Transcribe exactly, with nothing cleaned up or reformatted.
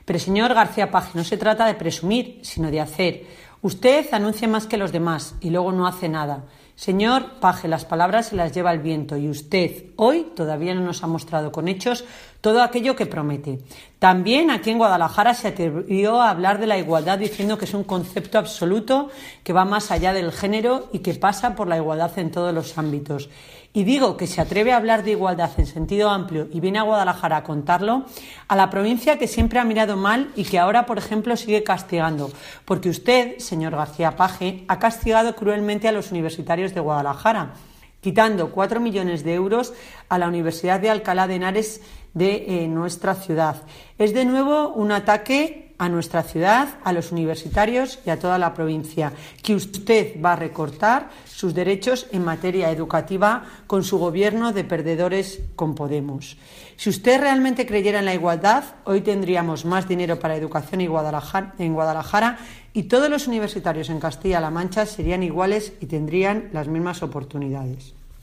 Pero, señor García Paje, no se trata de presumir, sino de hacer. Usted anuncia más que los demás y luego no hace nada. Señor Paje, las palabras se las lleva el viento y usted hoy todavía no nos ha mostrado con hechos todo aquello que promete. También aquí en Guadalajara se atrevió a hablar de la igualdad diciendo que es un concepto absoluto que va más allá del género y que pasa por la igualdad en todos los ámbitos. Y digo que se atreve a hablar de igualdad en sentido amplio y viene a Guadalajara a contarlo a la provincia que siempre ha mirado mal y que ahora, por ejemplo, sigue castigando. Porque usted, señor García Paje, ha castigado cruelmente a los universitarios de Guadalajara, quitando cuatro millones de euros a la Universidad de Alcalá de Henares de eh, nuestra ciudad. Es de nuevo un ataque a nuestra ciudad, a los universitarios y a toda la provincia, que usted va a recortar sus derechos en materia educativa con su gobierno de perdedores con Podemos. Si usted realmente creyera en la igualdad, hoy tendríamos más dinero para educación en Guadalajara, en Guadalajara y todos los universitarios en Castilla-La Mancha serían iguales y tendrían las mismas oportunidades.